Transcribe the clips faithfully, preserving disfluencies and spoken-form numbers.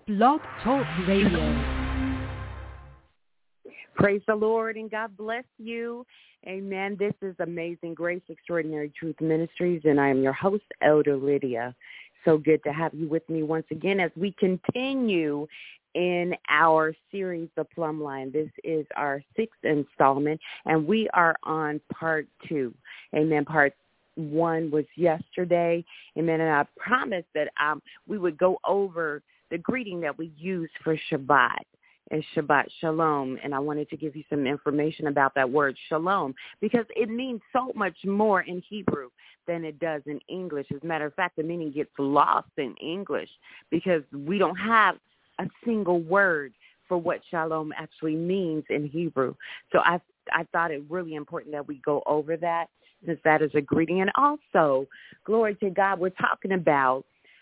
Blog Talk Radio. Praise the Lord and God bless you. Amen. This is Amazing Grace Extraordinary Truth Ministries, and I am your host, Elder Lydia. So good to have you with me once again as we continue in our series, The Plumb Line. This is our sixth installment, and we are on part two. Amen. Part one was yesterday. Amen. And I promised that um, we would go over the greeting that we use for Shabbat. And Shabbat Shalom, and I wanted to give you some information about that word Shalom because it means so much more in Hebrew than it does in English. As a matter of fact, the meaning gets lost in English because we don't have a single word for what Shalom actually means in Hebrew. So I I thought it really important that we go over that since that is a greeting. And also, glory to God, we're talking about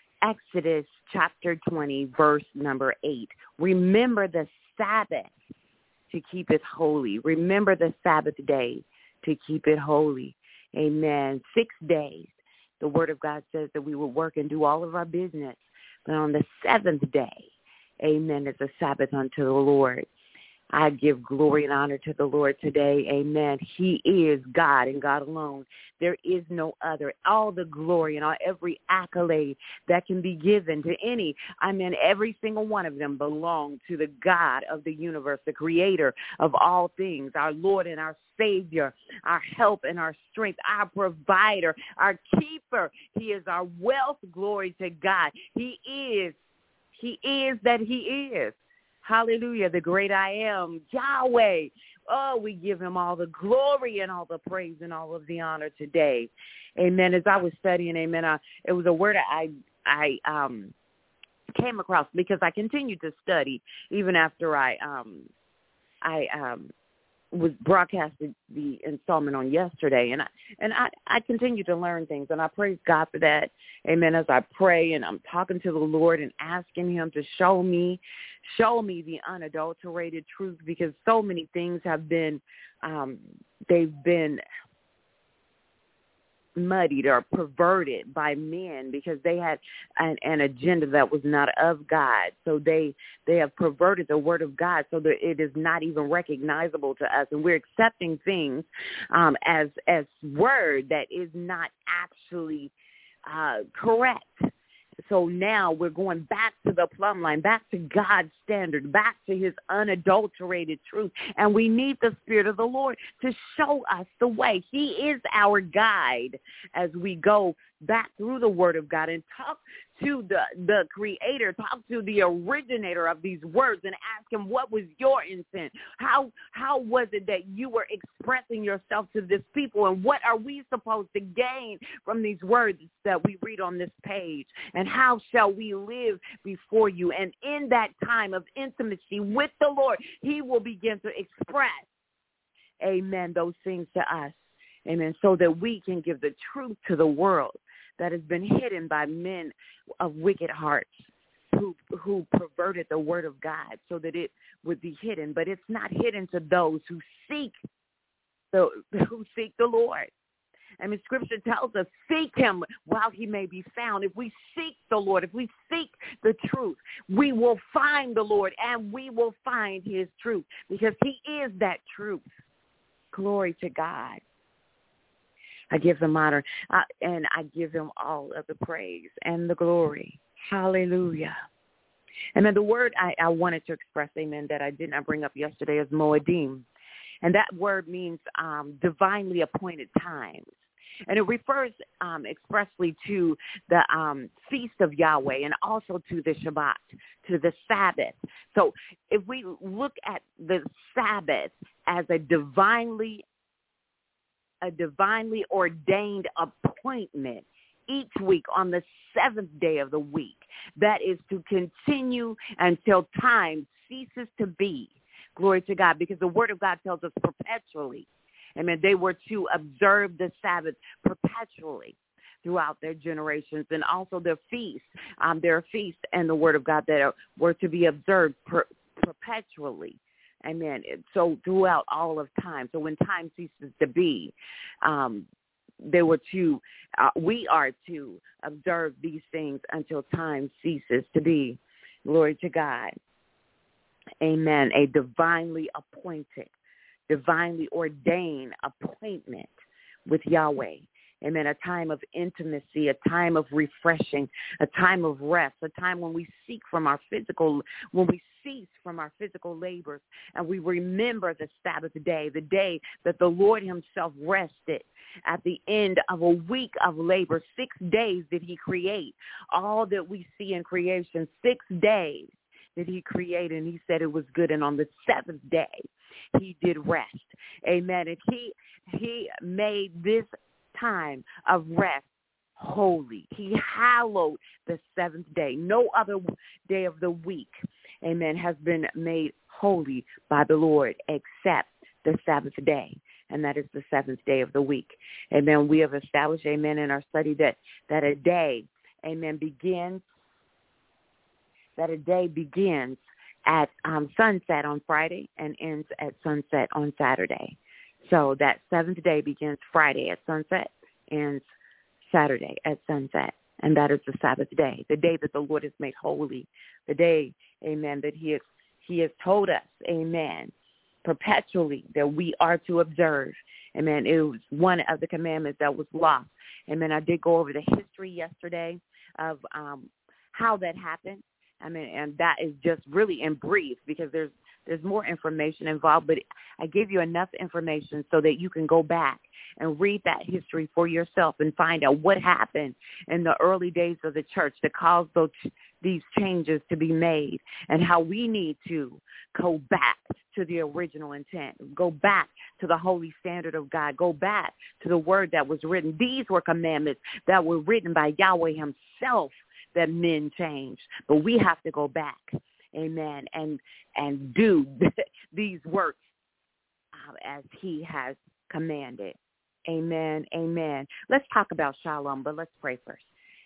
Exodus chapter twenty, verse number eight. Remember the Sabbath to keep it holy. Remember the Sabbath day to keep it holy. Amen. Six days. The word of God says that we will work and do all of our business. But on the seventh day, amen, it's a Sabbath unto the Lord. I give glory and honor to the Lord today. Amen. He is God and God alone. There is no other. All the glory and all every accolade that can be given to any, I mean, every single one of them belong to the God of the universe, the creator of all things, our Lord and our Savior, our help and our strength, our provider, our keeper. He is our wealth. Glory to God. He is, he is that he is. Hallelujah, the great I am, Yahweh. Oh, we give him all the glory and all the praise and all of the honor today. Amen. As I was studying, amen, I, it was a word I I um, came across because I continued to study even after I um, I um, was broadcasted the installment on yesterday, and I and I, I continue to learn things, and I praise God for that. Amen. As I pray and I'm talking to the Lord and asking him to show me, show me the unadulterated truth, because so many things have been, um, they've been muddied or perverted by men because they had an, an agenda that was not of God. So they they have perverted the word of God so that it is not even recognizable to us, and we're accepting things um, as as word that is not actually uh, correct. So now we're going back to the plumb line, back to God's standard, back to his unadulterated truth. And we need the Spirit of the Lord to show us the way. He is our guide as we go back through the word of God and talk to the, the creator, talk to the originator of these words and ask him, what was your intent? How how was it that you were expressing yourself to this people? And what are we supposed to gain from these words that we read on this page? And how shall we live before you? And in that time of intimacy with the Lord, he will begin to express, amen, those things to us. Amen. So that we can give the truth to the world that has been hidden by men of wicked hearts who who perverted the word of God so that it would be hidden. But it's not hidden to those who seek the who seek the Lord. I mean, Scripture tells us, seek him while he may be found. If we seek the Lord, if we seek the truth, we will find the Lord and we will find his truth because he is that truth. Glory to God. I give him honor, uh, and I give him all of the praise and the glory. Hallelujah. And then the word I, I wanted to express, amen, that I did not bring up yesterday is Moedim. And that word means um, divinely appointed times. And it refers um, expressly to the um, feast of Yahweh and also to the Shabbat, to the Sabbath. So if we look at the Sabbath as a divinely a divinely ordained appointment each week on the seventh day of the week, that is to continue until time ceases to be. Glory to God, because the word of God tells us perpetually. Amen. They were to observe the Sabbath perpetually throughout their generations, and also their feasts, um, their feasts and the word of God that are, were to be observed per, perpetually. Amen. So throughout all of time. So when time ceases to be, um, they were to, uh, we are to observe these things until time ceases to be. Glory to God. Amen. A divinely appointed, divinely ordained appointment with Yahweh. Amen. A time of intimacy, a time of refreshing, a time of rest, a time when we seek from our physical, when we cease from our physical labors and we remember the Sabbath day, the day that the Lord himself rested at the end of a week of labor. Six days did he create all that we see in creation. Six days did he create, and he said it was good. And on the seventh day, he did rest. Amen. And he, he made this time of rest holy. He hallowed the seventh day. No other day of the week, amen, has been made holy by the Lord except the Sabbath day, and that is the seventh day of the week. Amen. We have established, amen, in our study that, that a day, amen, begins, that a day begins at um, sunset on Friday and ends at sunset on Saturday. So that seventh day begins Friday at sunset, ends Saturday at sunset, and that is the Sabbath day, the day that the Lord has made holy, the day, amen, that he has, he has told us, amen, perpetually that we are to observe. Amen. It was one of the commandments that was lost. Amen. I did go over the history yesterday of um, how that happened. I mean, and that is just really in brief because there's there's more information involved, but I gave you enough information so that you can go back and read that history for yourself and find out what happened in the early days of the church that caused those, these changes to be made and how we need to go back to the original intent, go back to the holy standard of God, go back to the word that was written. These were commandments that were written by Yahweh himself that men changed, but we have to go back, amen, and and do these works uh, as he has commanded. Amen, amen. Let's talk about shalom, but let's pray first.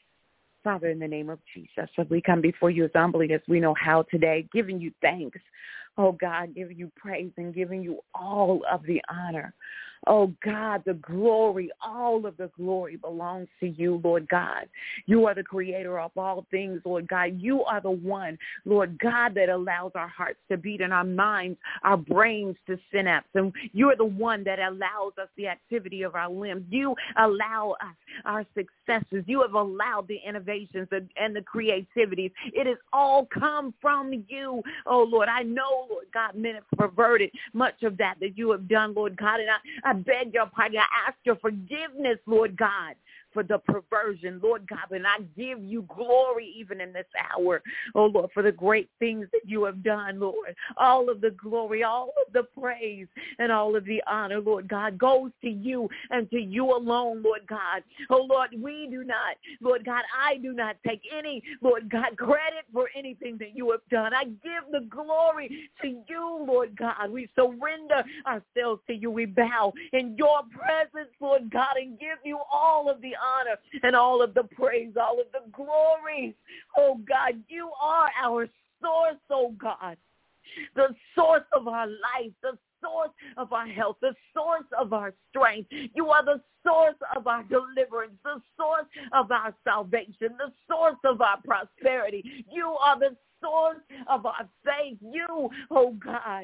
Father, in the name of Jesus, as we come before you as humbly as we know how today, giving you thanks, oh God, giving you praise and giving you all of the honor. Oh God, the glory, all of the glory belongs to you, Lord God. You are the creator of all things, Lord God. You are the one, Lord God, that allows our hearts to beat and our minds, our brains to synapse. And you are the one that allows us the activity of our limbs. You allow us our successes. You have allowed the innovations and, and the creativity. It has all come from you. Oh, Lord, I know, Lord God, men have perverted much of that that you have done, Lord God, and I, I beg your pardon. I ask your forgiveness, Lord God, for the perversion, Lord God, and I give you glory even in this hour, oh Lord, for the great things that you have done, Lord. All of the glory, all of the praise, and all of the honor, Lord God, goes to you and to you alone, Lord God. Oh Lord, we do not, Lord God, I do not take any, Lord God, credit for anything that you have done. I give the glory to you, Lord God. We surrender ourselves to you. We bow in your presence, Lord God, and give you all of the honor and all of the praise, all of the glory. Oh God, you are our source, oh God, the source of our life, the source of our health, the source of our strength. You are the source of our deliverance, the source of our salvation, the source of our prosperity. You are the source of our faith. You, oh God,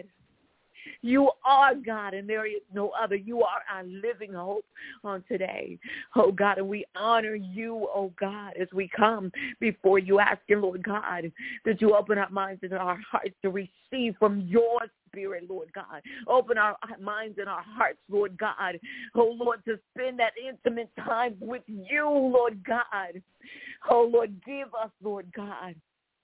you are God, and there is no other. You are our living hope on today, oh God, and we honor you, oh God, as we come before you, asking, Lord God, that you open our minds and our hearts to receive from your Spirit, Lord God. Open our minds and our hearts, Lord God, oh Lord, to spend that intimate time with you, Lord God. Oh Lord, give us, Lord God,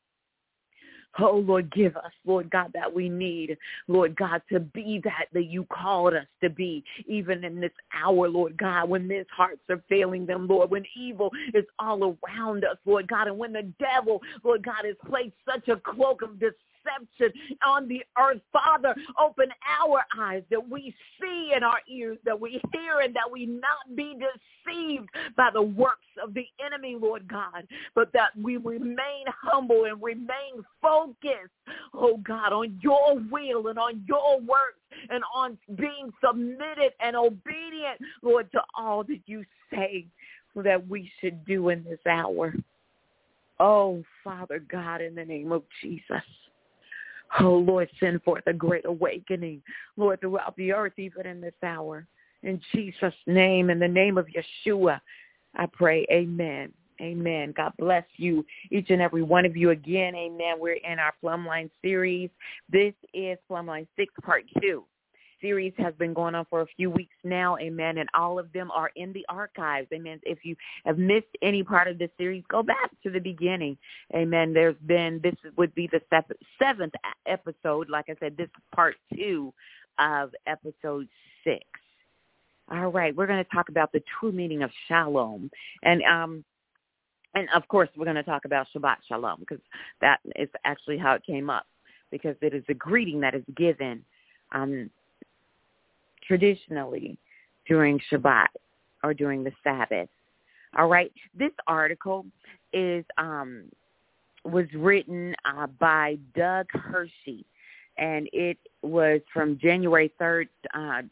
oh, Lord, give us, Lord God, that we need, Lord God, to be that that you called us to be, even in this hour, Lord God, when men's hearts are failing them, Lord, when evil is all around us, Lord God, and when the devil, Lord God, has placed such a cloak of deception on the earth. Father, open our eyes that we see and our ears that we hear, and that we not be deceived by the works of the enemy, Lord God, but that we remain humble and remain focused, oh God, on your will and on your works and on being submitted and obedient, Lord, to all that you say that we should do in this hour. Oh, Father God, in the name of Jesus. Oh, Lord, send forth a great awakening, Lord, throughout the earth, even in this hour. In Jesus' name, in the name of Yeshua, I pray, amen. Amen. God bless you, each and every one of you again. Amen. We're in our Plumline series. This is Plumline six, part two. Series has been going on for a few weeks now, amen, and all of them are in the archives, amen. If you have missed any part of this series, go back to the beginning, amen. There's been, this would be the seventh episode, like I said, this is part two of episode six. All right, we're going to talk about the true meaning of shalom, and um, and of course, we're going to talk about Shabbat Shalom, because that is actually how it came up, because it is a greeting that is given um traditionally during Shabbat or during the Sabbath. All right. This article is um, was written uh, by Doug Hershey, and it was from January third, uh,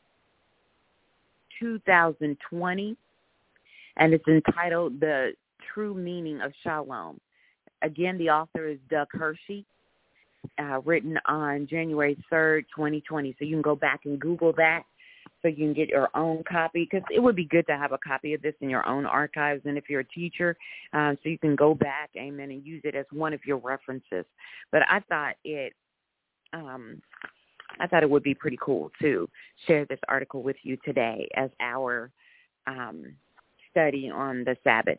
two thousand twenty, and it's entitled The True Meaning of Shalom. Again, the author is Doug Hershey. Uh, written on January third, twenty twenty. So you can go back and Google that so you can get your own copy, because it would be good to have a copy of this in your own archives. And if you're a teacher, uh, so you can go back, amen, and use it as one of your references. But I thought it, um, I thought it would be pretty cool to share this article with you today as our um, study on the Sabbath.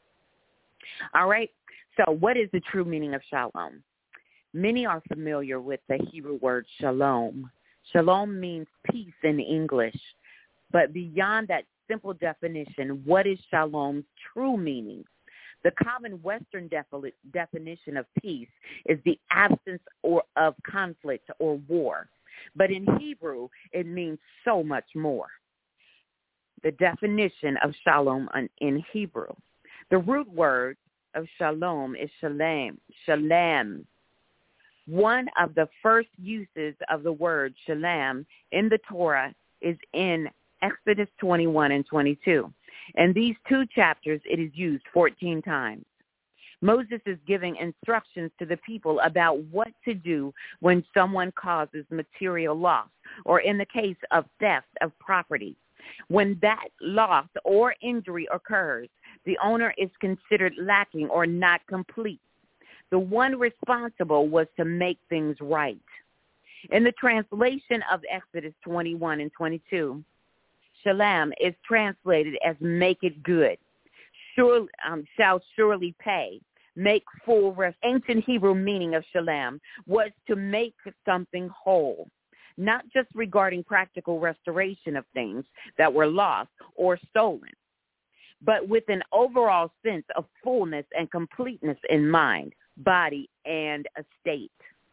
All right. So what is the true meaning of shalom? Many are familiar with the Hebrew word shalom. Shalom means peace in English. But beyond that simple definition, what is shalom's true meaning? The common Western defi- definition of peace is the absence or of conflict or war. But in Hebrew, it means so much more. The definition of shalom in Hebrew. The root word of shalom is shalem, shalem. One of the first uses of the word shalom in the Torah is in Exodus twenty-one and twenty-two. In these two chapters, it is used fourteen times. Moses is giving instructions to the people about what to do when someone causes material loss, or in the case of theft of property. When that loss or injury occurs, the owner is considered lacking or not complete. The one responsible was to make things right. In the translation of Exodus twenty-one and twenty-two, shalom is translated as make it good, sure, um, shall surely pay, make full rest. Ancient Hebrew meaning of shalom was to make something whole, not just regarding practical restoration of things that were lost or stolen, but with an overall sense of fullness and completeness in mind, body, and estate.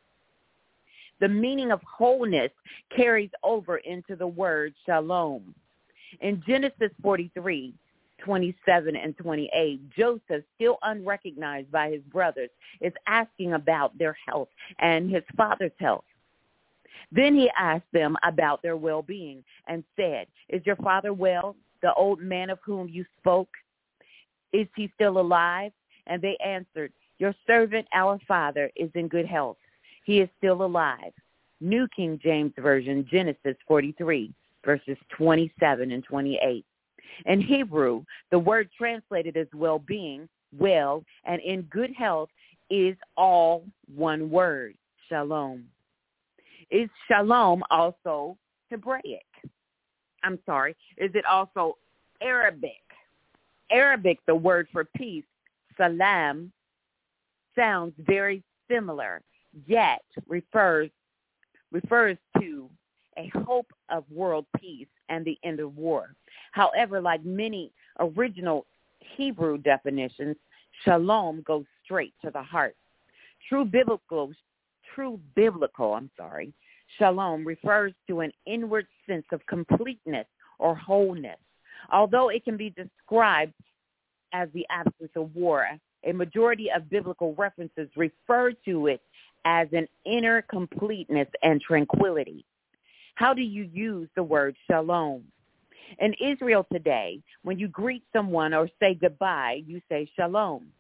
The meaning of wholeness carries over into the word shalom. In Genesis forty-three, twenty-seven and twenty-eight, Joseph, still unrecognized by his brothers, is asking about their health and his father's health. Then he asked them about their well-being and said, "Is your father well, the old man of whom you spoke? Is he still alive?" And they answered, "Your servant, our father, is in good health. He is still alive." New King James Version, Genesis forty-three, verses twenty-seven and twenty-eight. In Hebrew, the word translated as well-being, well, and in good health is all one word, shalom. Is shalom also Hebraic? I'm sorry, is it also Arabic? Arabic, the word for peace, salam, sounds very similar, yet refers refers to a hope of world peace and the end of war. However, like many original Hebrew definitions, shalom goes straight to the heart. True biblical, true biblical, I'm sorry, shalom refers to an inward sense of completeness or wholeness. Although it can be described as the absence of war, a majority of biblical references refer to it as an inner completeness and tranquility. How do you use the word shalom? In Israel today, when you greet someone or say goodbye, you say shalom.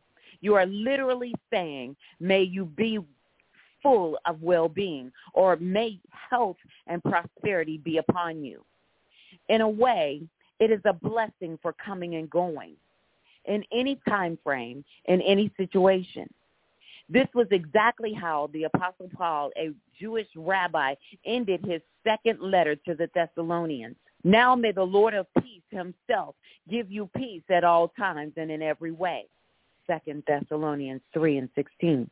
You are literally saying, may you be full of well-being, or may health and prosperity be upon you. In a way, it is a blessing for coming and going in any time frame, in any situation. This was exactly how the Apostle Paul, a Jewish rabbi, ended his second letter to the Thessalonians. Now may the Lord of peace himself give you peace at all times and in every way. Second Thessalonians three and sixteen.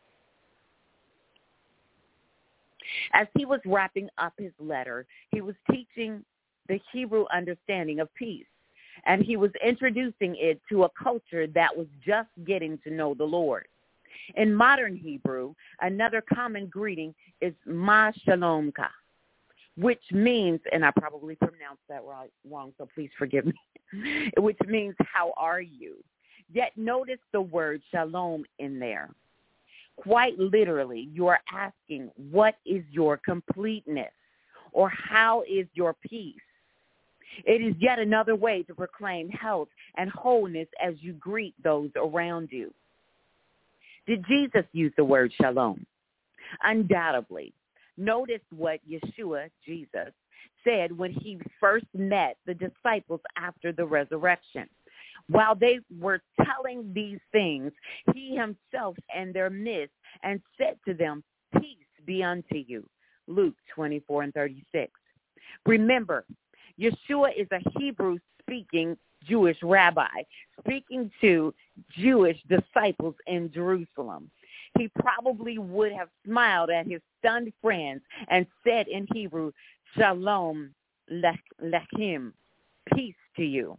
As he was wrapping up his letter, he was teaching the Hebrew understanding of peace, and he was introducing it to a culture that was just getting to know the Lord. In modern Hebrew, another common greeting is Ma Shalomka, which means, and I probably pronounced that right, wrong, so please forgive me, which means, how are you? Yet notice the word shalom in there. Quite literally, you are asking, what is your completeness? Or how is your peace? It is yet another way to proclaim health and wholeness as you greet those around you. Did Jesus use the word shalom? Undoubtedly. Notice what Yeshua, Jesus, said when he first met the disciples after the resurrection. While they were telling these things, he himself in their midst and said to them, peace be unto you. Luke twenty-four and thirty-six. Remember, Yeshua is a Hebrew-speaking Jewish rabbi speaking to Jewish disciples in Jerusalem. He probably would have smiled at his stunned friends and said in Hebrew, Shalom Lechem, peace to you.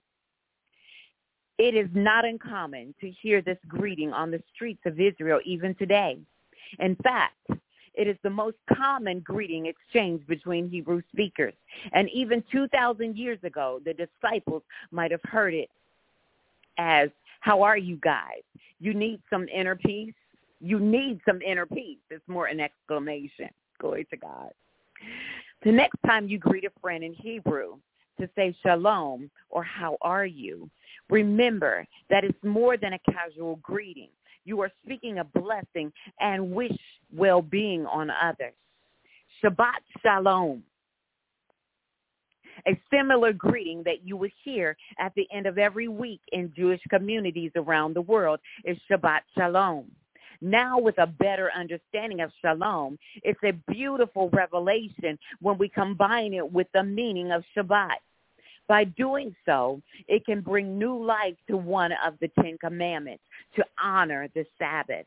It is not uncommon to hear this greeting on the streets of Israel even today. In fact, it is the most common greeting exchange between Hebrew speakers. And even two thousand years ago, the disciples might have heard it as, how are you guys? You need some inner peace? You need some inner peace. It's more an exclamation. Glory to God. The next time you greet a friend in Hebrew to say shalom or how are you, remember that it's more than a casual greeting. You are speaking a blessing and wish well-being on others. Shabbat Shalom. A similar greeting that you would hear at the end of every week in Jewish communities around the world is Shabbat Shalom. Now, with a better understanding of Shalom, it's a beautiful revelation when we combine it with the meaning of Shabbat. By doing so, it can bring new life to one of the Ten Commandments, to honor the Sabbath.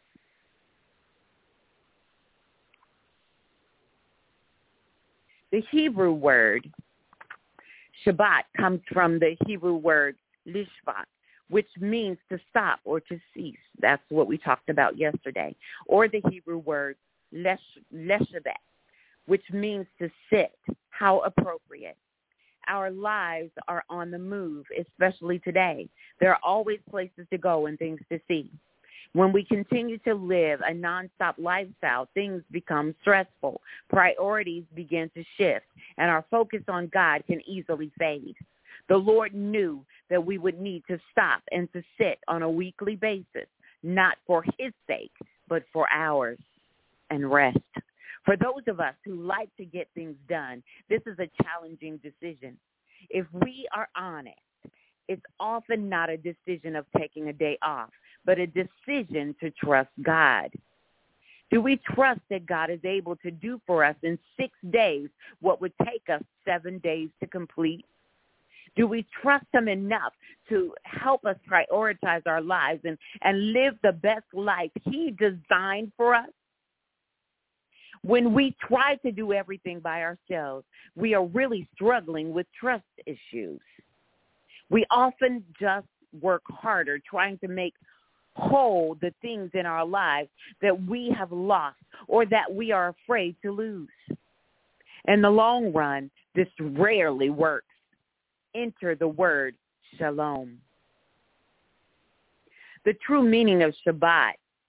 The Hebrew word Shabbat comes from the Hebrew word lishvat, which means to stop or to cease. That's what we talked about yesterday. Or the Hebrew word lesh, leshavet, which means to sit. How appropriate. Our lives are on the move, especially today. There are always places to go and things to see. When we continue to live a nonstop lifestyle, things become stressful. Priorities begin to shift, and our focus on God can easily fade. The Lord knew that we would need to stop and to sit on a weekly basis, not for his sake, but for ours, and rest. For those of us who like to get things done, this is a challenging decision. If we are honest, it's often not a decision of taking a day off, but a decision to trust God. Do we trust that God is able to do for us in six days what would take us seven days to complete? Do we trust him enough to help us prioritize our lives and, and live the best life he designed for us? When we try to do everything by ourselves, we are really struggling with trust issues. We often just work harder trying to make whole the things in our lives that we have lost or that we are afraid to lose. In the long run, this rarely works. Enter the word shalom. The true meaning of Shabbat.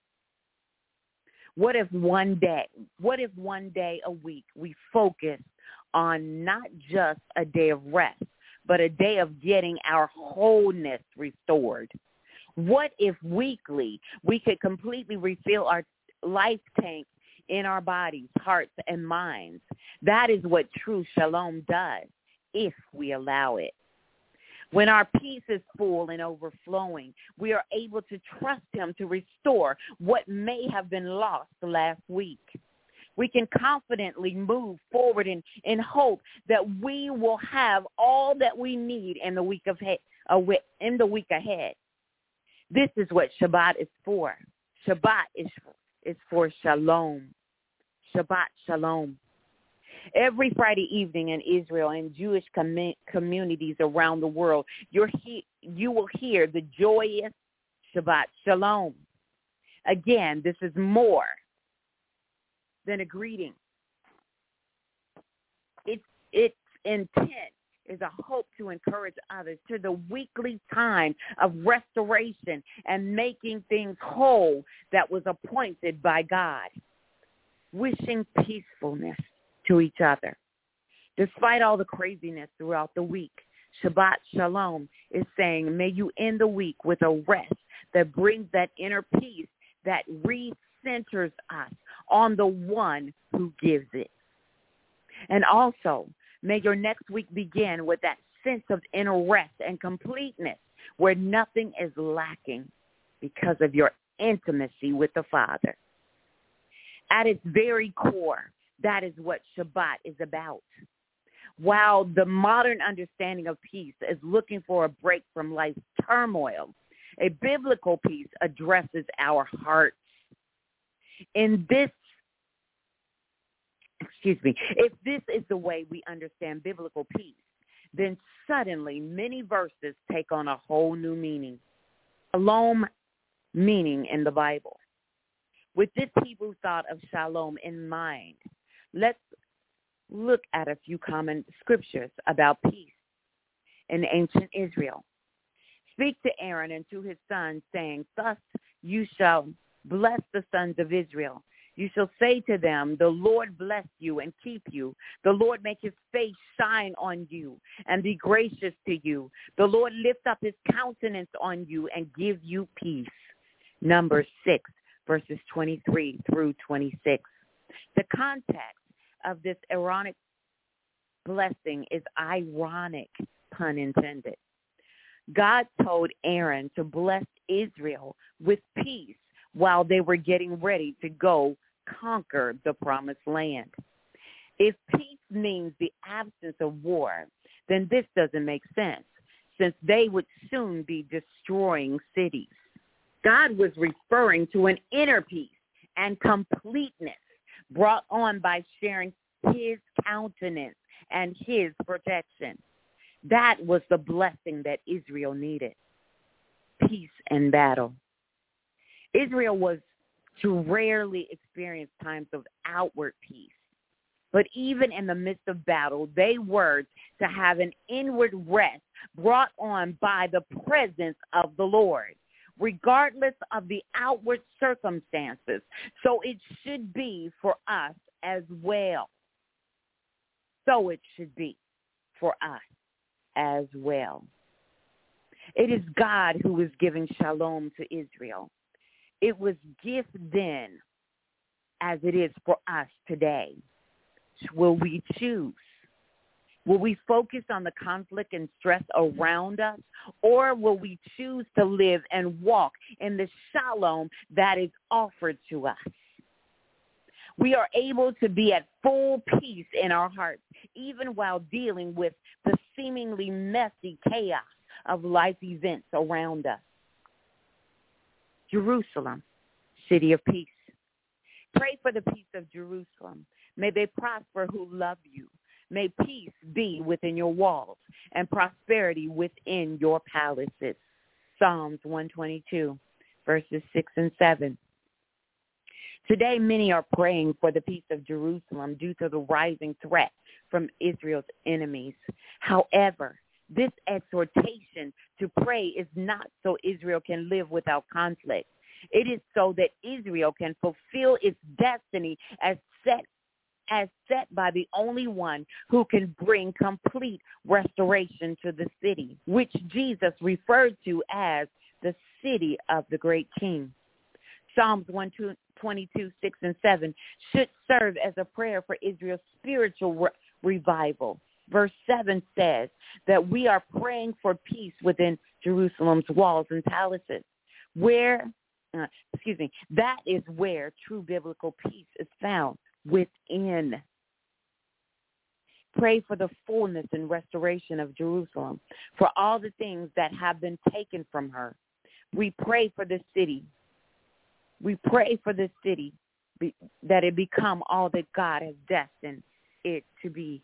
What if one day, what if one day a week we focus on not just a day of rest, but a day of getting our wholeness restored? What if weekly we could completely refill our life tank in our bodies, hearts, and minds? That is what true shalom does, if we allow it. When our peace is full and overflowing, we are able to trust him to restore what may have been lost last week. We can confidently move forward in, in hope that we will have all that we need in the week of he, uh, in the week ahead. This is what Shabbat is for. Shabbat is, is for shalom. Shabbat shalom. Every Friday evening in Israel and Jewish com- communities around the world, you're he- you will hear the joyous Shabbat shalom. Again, this is more than a greeting. Its, its intent is a hope to encourage others to the weekly time of restoration and making things whole that was appointed by God. Wishing peacefulness to each other. Despite all the craziness throughout the week, Shabbat Shalom is saying, may you end the week with a rest that brings that inner peace that recenters us on the one who gives it. And also, may your next week begin with that sense of inner rest and completeness where nothing is lacking because of your intimacy with the Father. At its very core, that is what Shabbat is about. While the modern understanding of peace is looking for a break from life's turmoil, a biblical peace addresses our hearts. In this, excuse me, if this is the way we understand biblical peace, then suddenly many verses take on a whole new meaning. Shalom meaning in the Bible. With this Hebrew thought of shalom in mind, let's look at a few common scriptures about peace in ancient Israel. Speak to Aaron and to his sons, saying, thus you shall bless the sons of Israel. You shall say to them, the Lord bless you and keep you. The Lord make his face shine on you and be gracious to you. The Lord lift up his countenance on you and give you peace. Numbers six, verses twenty-three through twenty-six. The context of this Aaronic blessing is ironic, pun intended. God told Aaron to bless Israel with peace while they were getting ready to go conquer the promised land. If peace means the absence of war, then this doesn't make sense, since they would soon be destroying cities. God was referring to an inner peace and completeness brought on by sharing his countenance and his protection. That was the blessing that Israel needed. Peace in battle. Israel was to rarely experience times of outward peace. But even in the midst of battle, they were to have an inward rest brought on by the presence of the Lord, regardless of the outward circumstances. So it should be for us as well. So it should be for us as well. It is God who is giving shalom to Israel. It was gift then as it is for us today. Will we choose? Will we focus on the conflict and stress around us, or will we choose to live and walk in the shalom that is offered to us? We are able to be at full peace in our hearts, even while dealing with the seemingly messy chaos of life events around us. Jerusalem, city of peace. Pray for the peace of Jerusalem. May they prosper who love you. May peace be within your walls and prosperity within your palaces. Psalms one twenty-two, verses six and seven. Today, many are praying for the peace of Jerusalem due to the rising threat from Israel's enemies. However, this exhortation to pray is not so Israel can live without conflict. It is so that Israel can fulfill its destiny as set as set by the only one who can bring complete restoration to the city, which Jesus referred to as the city of the great king. Psalms one twenty-two, six and seven should serve as a prayer for Israel's spiritual re- revival. Verse seven says that we are praying for peace within Jerusalem's walls and palaces, where, uh, excuse me, that is where true biblical peace is found, within. Pray for the fullness and restoration of Jerusalem, for all the things that have been taken from her. We pray for this city. We pray for this city, be, that it become all that God has destined it to be.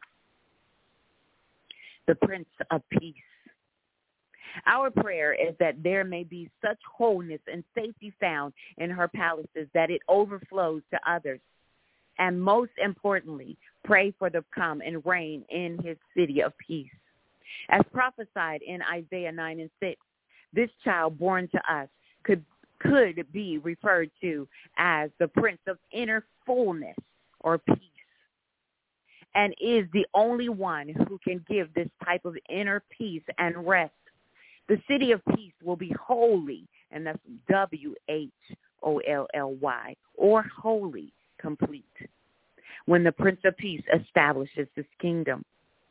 The Prince of Peace. Our prayer is that there may be such wholeness and safety found in her palaces that it overflows to others. And most importantly, pray for the come and reign in his city of peace. As prophesied in Isaiah nine and six, this child born to us could could be referred to as the Prince of inner fullness or peace, and is the only one who can give this type of inner peace and rest. The city of peace will be holy, and that's W H O L L Y, or holy, complete, when the Prince of Peace establishes his kingdom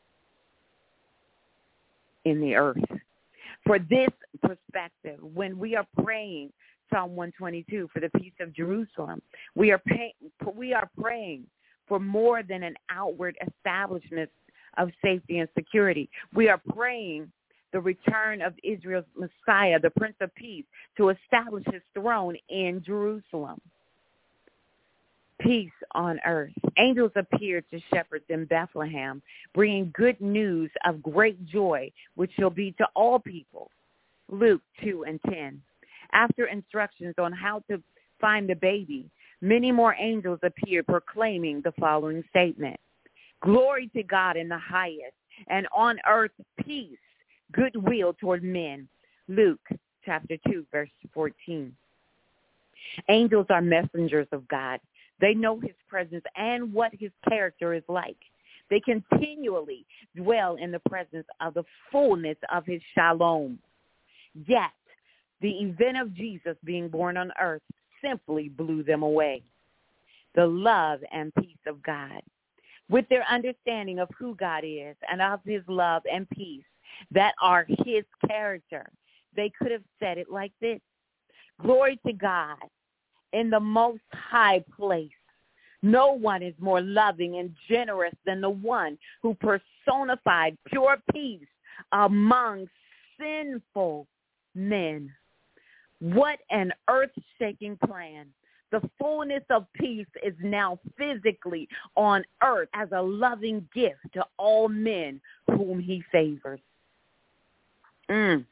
in the earth. For this perspective, when we are praying Psalm one twenty-two for the peace of Jerusalem, we are pay, we are praying for more than an outward establishment of safety and security. We are praying the return of Israel's Messiah, the Prince of Peace, to establish his throne in Jerusalem. Peace on earth. Angels appeared to shepherds in Bethlehem, bringing good news of great joy, which shall be to all people. Luke two and ten. After instructions on how to find the baby, many more angels appeared proclaiming the following statement. Glory to God in the highest, and on earth peace, goodwill toward men. Luke chapter two, verse fourteen. Angels are messengers of God. They know his presence and what his character is like. They continually dwell in the presence of the fullness of his shalom. Yet, the event of Jesus being born on earth simply blew them away. The love and peace of God. With their understanding of who God is and of his love and peace that are his character, they could have said it like this. Glory to God in the most high place. No one is more loving and generous than the one who personified pure peace among sinful men. What an earth-shaking plan. The fullness of peace is now physically on earth as a loving gift to all men whom he favors. Mm.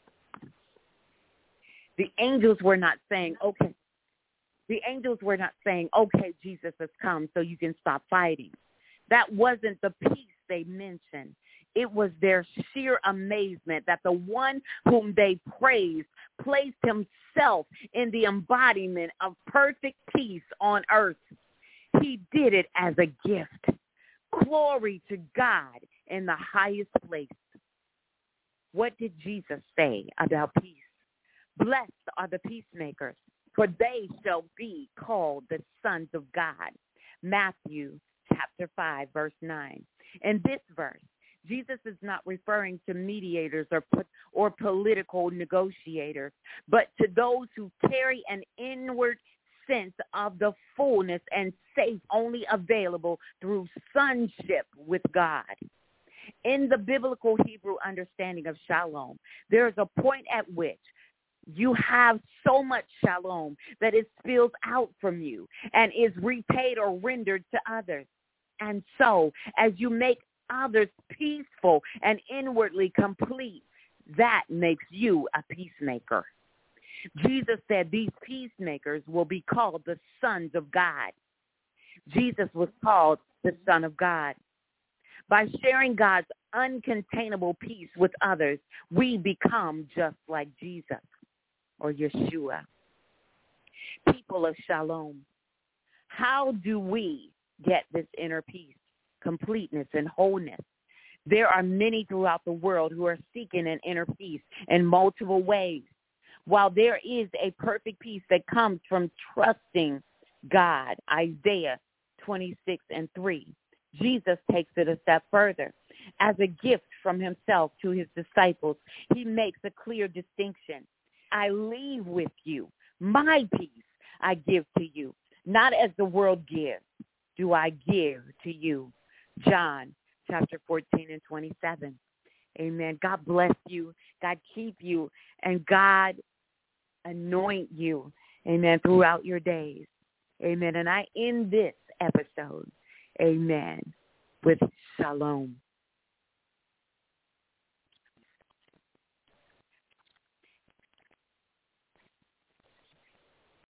The angels were not saying, okay, the angels were not saying, okay, Jesus has come so you can stop fighting. That wasn't the peace they mentioned. It was their sheer amazement that the one whom they praised placed himself in the embodiment of perfect peace on earth. He did it as a gift. Glory to God in the highest place. What did Jesus say about peace? Blessed are the peacemakers, for they shall be called the sons of God. Matthew chapter five, verse nine. In this verse, Jesus is not referring to mediators or or political negotiators, but to those who carry an inward sense of the fullness and safe only available through sonship with God. In the biblical Hebrew understanding of shalom, there is a point at which you have so much shalom that it spills out from you and is repaid or rendered to others. And so, as you make others peaceful and inwardly complete, that makes you a peacemaker. Jesus said these peacemakers will be called the sons of God. Jesus was called the Son of God. By sharing God's uncontainable peace with others, we become just like Jesus or Yeshua. People of Shalom, how do we get this inner peace, completeness, and wholeness? There are many throughout the world who are seeking an inner peace in multiple ways. while there is a perfect peace that comes from trusting God, Isaiah twenty-six and three, Jesus takes it a step further. As a gift from himself to his disciples, he makes a clear distinction. I leave with you. My peace I give to you. Not as the world gives, do I give to you. John chapter fourteen and twenty-seven. Amen. God bless you. God keep you. And God anoint you. Amen. Throughout your days. Amen. And I end this episode, amen, with shalom.